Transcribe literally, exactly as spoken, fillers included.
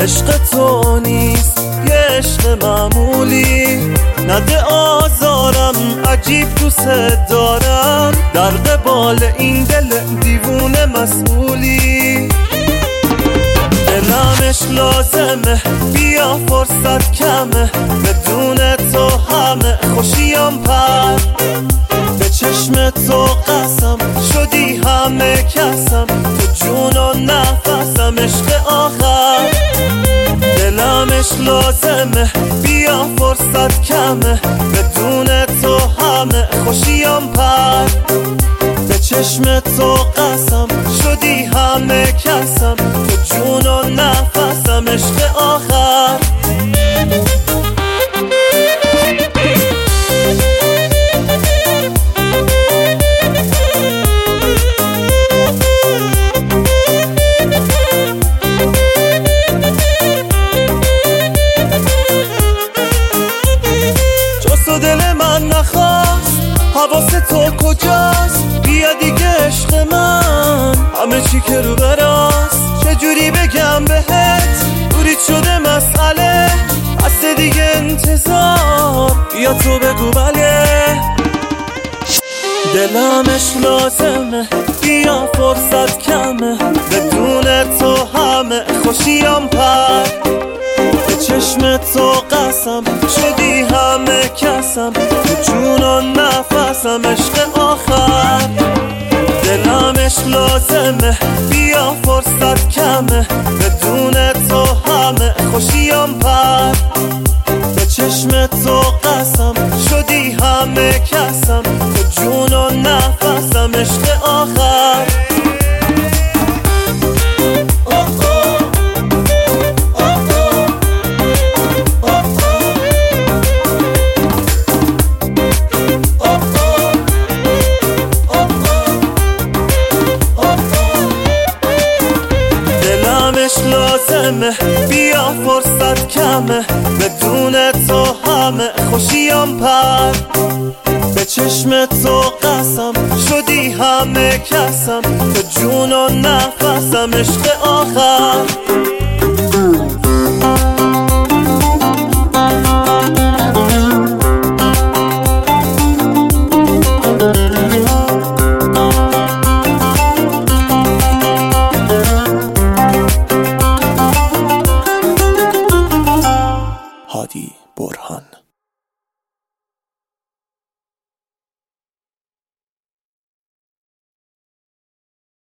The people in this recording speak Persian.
عشق تو نیست یه عشق معمولی، نده آزارم عجیب دوست دارم، در قبال این دل دیوونه مسئولی. دلمش لازمه بیا فرصت کمه، بدون تو همه خوشیم پر، به چشم تو قسم شدی همه کسم، تو جون و نفسم عشق آخر. دلمش لازمه بیا فرصت کمه، بدون تو همه خوشیم پر، به چشم تو قسم شدی همه کسم، تو جون و نفسم عشق آخر. جز دل من نخواست، حواس تو کجاست؟ بیا دیگه عشق من، همه چی که رو براست، چجوری بگم بهت دوریت شده مسئله، هست دیگه انتظار، بیا تو بگو بله. دلمش لازمه بیا فرصت کمه، بدون تو همه خوشیم پر، به چشم تو قسم شدی همه کسم، تو جون و نفسم عشق آخر. دلمش لازمه بیا فرصت کمه، بدون تو همه خوشیم پر، به چشم تو قسم شدی همه کسم، تو جون و نفسم عشق آخر. لازمه بیا فرصت کمه، بدون تو همه خوشیم پر، به چشم تو قسم شدی همه کسم، تو جون و نفسم عشق آخر. هادی برهان.